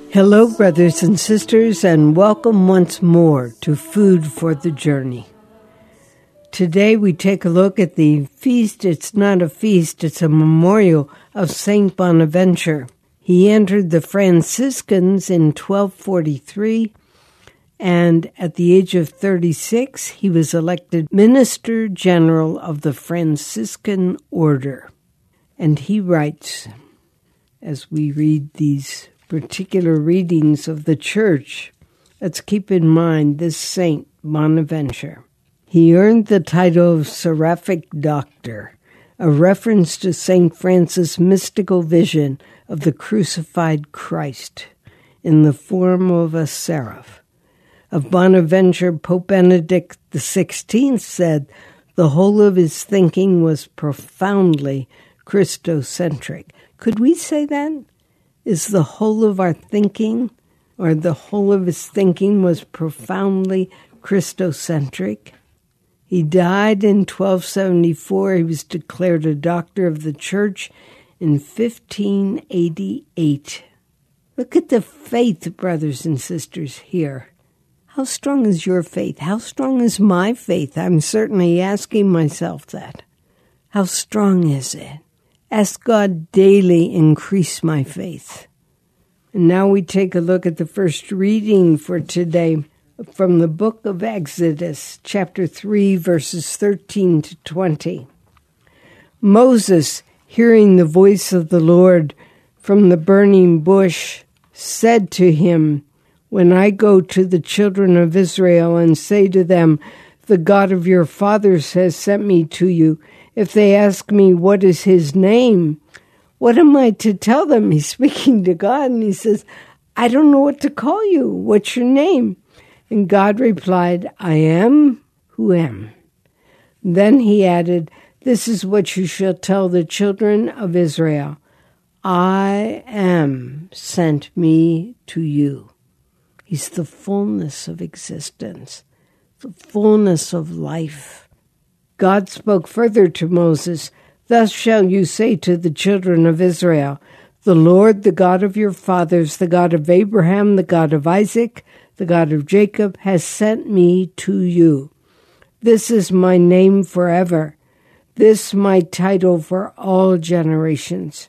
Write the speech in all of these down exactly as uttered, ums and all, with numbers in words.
Hello, brothers and sisters, and welcome once more to Food for the Journey. Today we take a look at the feast. It's not a feast, it's a memorial of Saint Bonaventure. He entered the Franciscans in twelve forty-three, and at the age of thirty-six, he was elected Minister General of the Franciscan Order. And he writes, as we read these particular readings of the church, let's keep in mind this Saint Bonaventure. He earned the title of Seraphic Doctor, a reference to Saint Francis' mystical vision of the crucified Christ in the form of a seraph. Of Bonaventure, Pope Benedict the sixteenth said the whole of his thinking was profoundly Christocentric. Could we say that? Is the whole of our thinking, or the whole of his thinking was profoundly Christocentric? He died in twelve seventy-four. He was declared a doctor of the church in fifteen eighty-eight. Look at the faith, brothers and sisters, here. How strong is your faith? How strong is my faith? I'm certainly asking myself that. How strong is it? Ask God daily, increase my faith. And now we take a look at the first reading for today from the book of Exodus, chapter three, verses thirteen to twenty. Moses, hearing the voice of the Lord from the burning bush, said to him, "When I go to the children of Israel and say to them, 'The God of your fathers has sent me to you,' if they ask me, 'What is his name?' what am I to tell them?" He's speaking to God, and he says, "I don't know what to call you. What's your name?" And God replied, "I am who am." Then he added, "This is what you shall tell the children of Israel. I am sent me to you." He's the fullness of existence, the fullness of life. God spoke further to Moses, "Thus shall you say to the children of Israel, 'The Lord, the God of your fathers, the God of Abraham, the God of Isaac, the God of Jacob, has sent me to you. This is my name forever, this my title for all generations.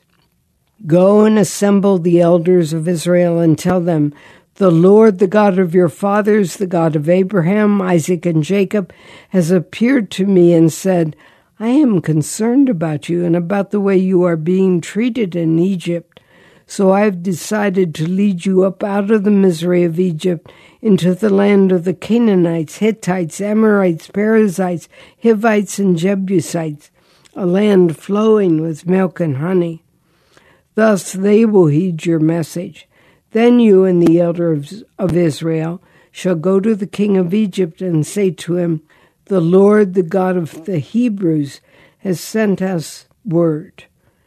Go and assemble the elders of Israel and tell them, the Lord, the God of your fathers, the God of Abraham, Isaac, and Jacob, has appeared to me and said, I am concerned about you and about the way you are being treated in Egypt. So I have decided to lead you up out of the misery of Egypt into the land of the Canaanites, Hittites, Amorites, Perizzites, Hivites, and Jebusites, a land flowing with milk and honey. Thus they will heed your message. Then you and the elders of Israel shall go to the king of Egypt and say to him, the Lord, the God of the Hebrews, has sent us word.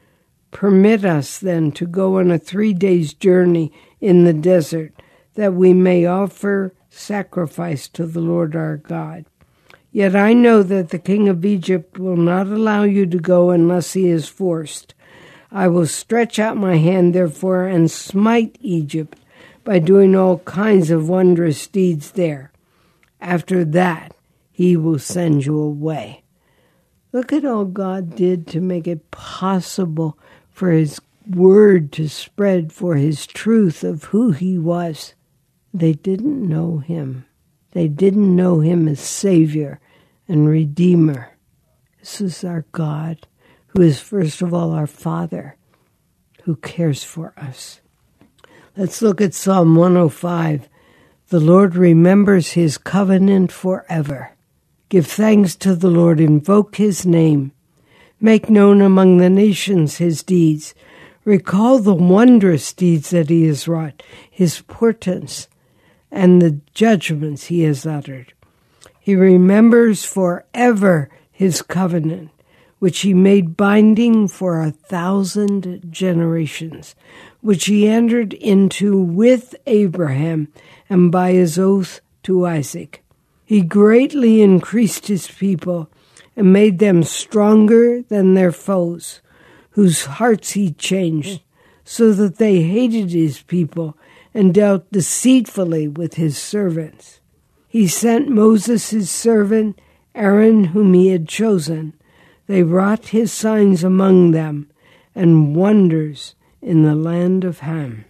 Permit us then to go on a three days journey in the desert, that we may offer sacrifice to the Lord our God. Yet I know that the king of Egypt will not allow you to go unless he is forced. I will stretch out my hand, therefore, and smite Egypt by doing all kinds of wondrous deeds there. After that, he will send you away." Look at all God did to make it possible for his word to spread, for his truth of who he was. They didn't know him. They didn't know him as Savior and Redeemer. This is our God, who is first of all our Father, who cares for us. Let's look at Psalm one oh five. The Lord remembers his covenant forever. Give thanks to the Lord, invoke his name. Make known among the nations his deeds. Recall the wondrous deeds that he has wrought, his portents, and the judgments he has uttered. He remembers forever his covenant, which he made binding for a thousand generations, which he entered into with Abraham and by his oath to Isaac. He greatly increased his people and made them stronger than their foes, whose hearts he changed, so that they hated his people and dealt deceitfully with his servants. He sent Moses his servant, Aaron whom he had chosen. They wrought his signs among them, and wonders in the land of Ham.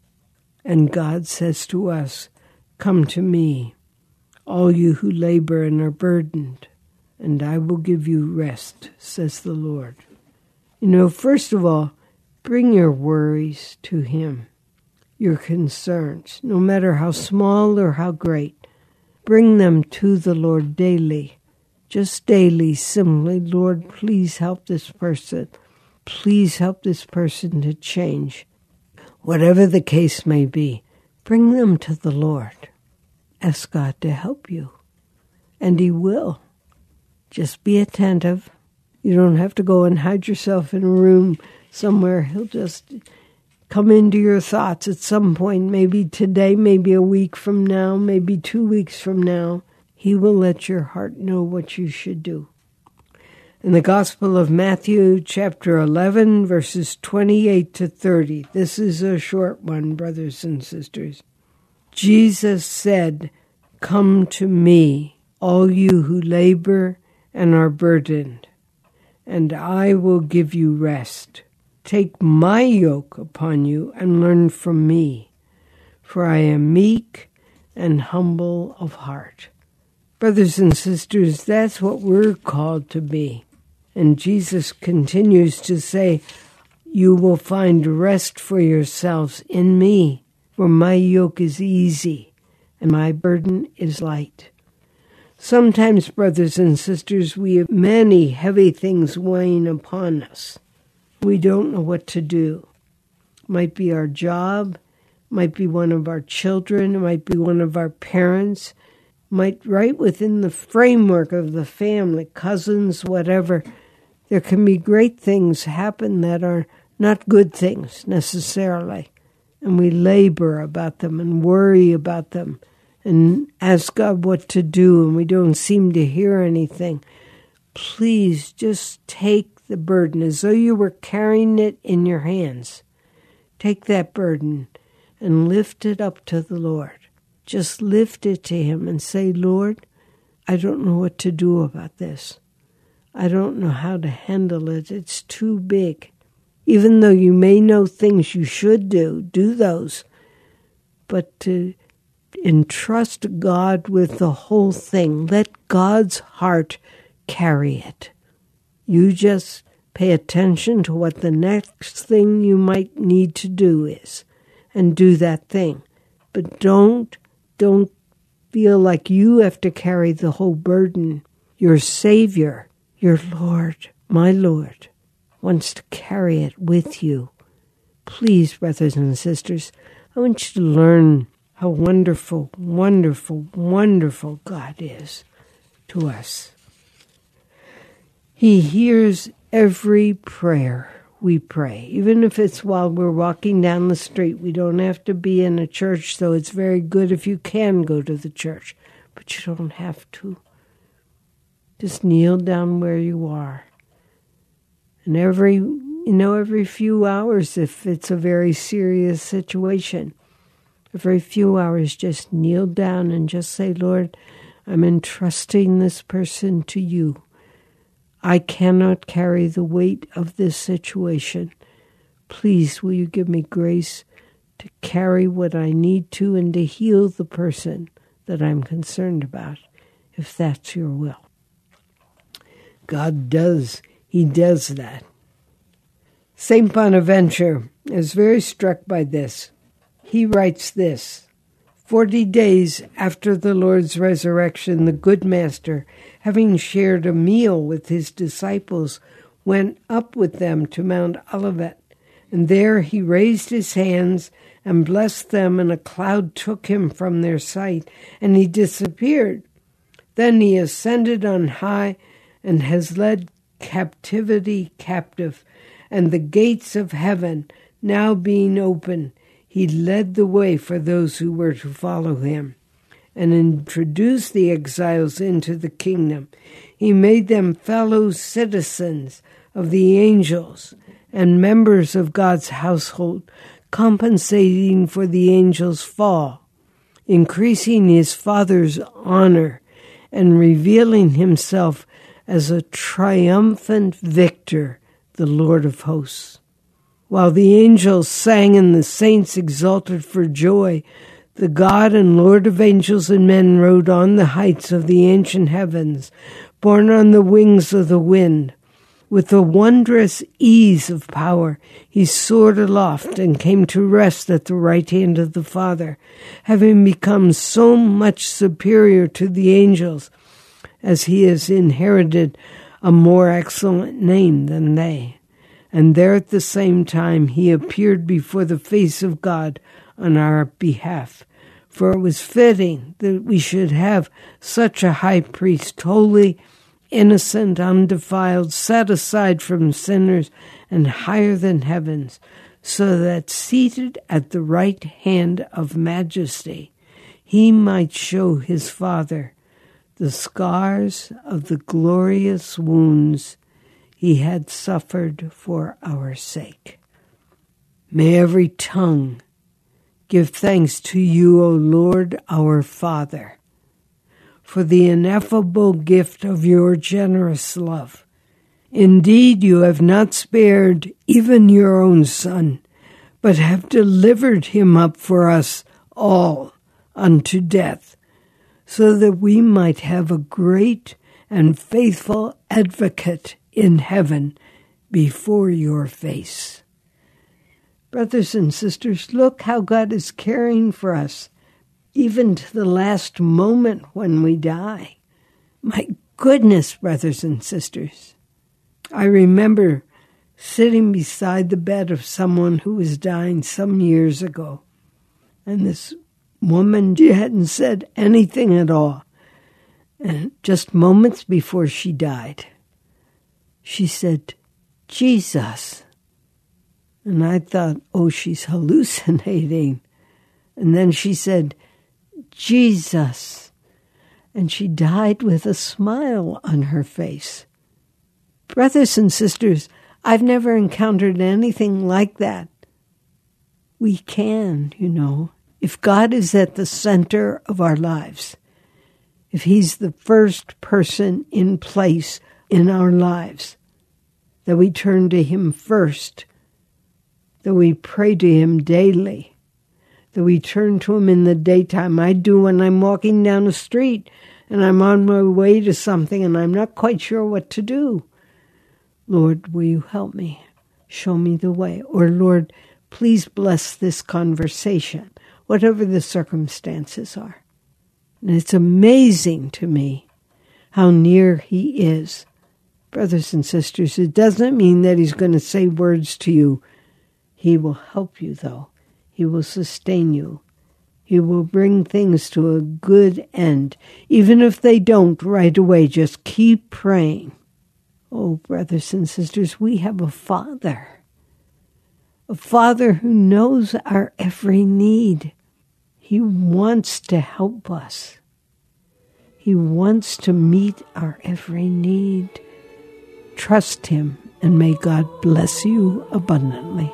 And God says to us, "Come to me, all you who labor and are burdened, and I will give you rest," says the Lord. You know, first of all, bring your worries to him, your concerns, no matter how small or how great. Bring them to the Lord daily, just daily, simply, "Lord, please help this person. Please help this person to change." Whatever the case may be, bring them to the Lord. Ask God to help you, and he will. Just be attentive. You don't have to go and hide yourself in a room somewhere. He'll just come into your thoughts at some point, maybe today, maybe a week from now, maybe two weeks from now. He will let your heart know what you should do. In the Gospel of Matthew, chapter eleven, verses twenty-eight to thirty, this is a short one, brothers and sisters. Jesus said, "Come to me, all you who labor and are burdened, and I will give you rest. Take my yoke upon you and learn from me, for I am meek and humble of heart." Brothers and sisters, that's what we're called to be. And Jesus continues to say, "You will find rest for yourselves in me, for my yoke is easy and my burden is light." Sometimes, brothers and sisters, we have many heavy things weighing upon us. We don't know what to do. Might be our job, might be one of our children, it might be one of our parents, might right within the framework of the family, cousins, whatever. There can be great things happen that are not good things necessarily, and we labor about them and worry about them and ask God what to do, and we don't seem to hear anything. Please just take the burden as though you were carrying it in your hands. Take that burden and lift it up to the Lord. Just lift it to him and say, "Lord, I don't know what to do about this. I don't know how to handle it. It's too big." Even though you may know things you should do, do those. But to entrust God with the whole thing. Let God's heart carry it. You just pay attention to what the next thing you might need to do is, and do that thing. But don't, don't feel like you have to carry the whole burden. Your Savior, your Lord, my Lord, wants to carry it with you. Please, brothers and sisters, I want you to learn how wonderful, wonderful, wonderful God is to us. He hears every prayer we pray, even if it's while we're walking down the street. We don't have to be in a church, so it's very good if you can go to the church, but you don't have to. Just kneel down where you are. And every, you know, every few hours, if it's a very serious situation, every few hours, just kneel down and just say, "Lord, I'm entrusting this person to you. I cannot carry the weight of this situation. Please, will you give me grace to carry what I need to and to heal the person that I'm concerned about, if that's your will." God does, he does that. Saint Bonaventure is very struck by this. He writes this: Forty days after the Lord's resurrection, the good master, having shared a meal with his disciples, went up with them to Mount Olivet, and there he raised his hands and blessed them, and a cloud took him from their sight, and he disappeared. Then he ascended on high and has led captivity captive, and the gates of heaven now being open, he led the way for those who were to follow him, and introduced the exiles into the kingdom. He made them fellow citizens of the angels and members of God's household, compensating for the angel's fall, increasing his Father's honor, and revealing himself as a triumphant victor, the Lord of hosts. While the angels sang and the saints exulted for joy, the God and Lord of angels and men rode on the heights of the ancient heavens, borne on the wings of the wind. With a wondrous ease of power, he soared aloft and came to rest at the right hand of the Father, having become so much superior to the angels, as he has inherited a more excellent name than they. And there at the same time he appeared before the face of God on our behalf. For it was fitting that we should have such a high priest, holy, innocent, undefiled, set aside from sinners, and higher than heavens, so that seated at the right hand of majesty, he might show his Father the scars of the glorious wounds he had suffered for our sake. May every tongue give thanks to you, O Lord, our Father, for the ineffable gift of your generous love. Indeed, you have not spared even your own Son, but have delivered him up for us all unto death, so that we might have a great and faithful advocate in heaven before your face. Brothers and sisters, look how God is caring for us, even to the last moment when we die. My goodness, brothers and sisters. I remember sitting beside the bed of someone who was dying some years ago, and this woman, she hadn't said anything at all. And just moments before she died, she said, Jesus. And I thought, oh, she's hallucinating. And then she said, Jesus. And she died with a smile on her face. Brothers and sisters, I've never encountered anything like that. We can, you know, if God is at the center of our lives, if he's the first person in place in our lives, that we turn to him first, that we pray to him daily, that we turn to him in the daytime. I do when I'm walking down the street and I'm on my way to something and I'm not quite sure what to do. Lord, will you help me? Show me the way. Or, Lord, please bless this conversation, whatever the circumstances are. And it's amazing to me how near he is. Brothers and sisters, it doesn't mean that he's going to say words to you. He will help you, though. He will sustain you. He will bring things to a good end. Even if they don't right away, just keep praying. Oh, brothers and sisters, we have a Father. A Father who knows our every need. He wants to help us. He wants to meet our every need. Trust him, and may God bless you abundantly.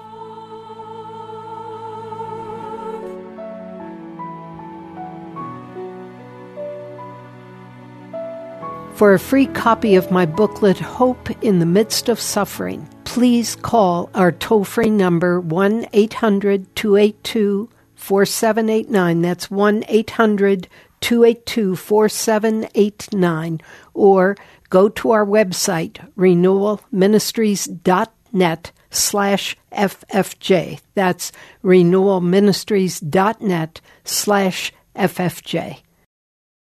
For a free copy of my booklet, Hope in the Midst of Suffering, please call our toll-free number one eight hundred two eight two four seven eight nine. That's one eight hundred two eight two four seven eight nine. Or go to our website, renewal ministries dot net slash F F J. That's renewal ministries dot net slash F F J.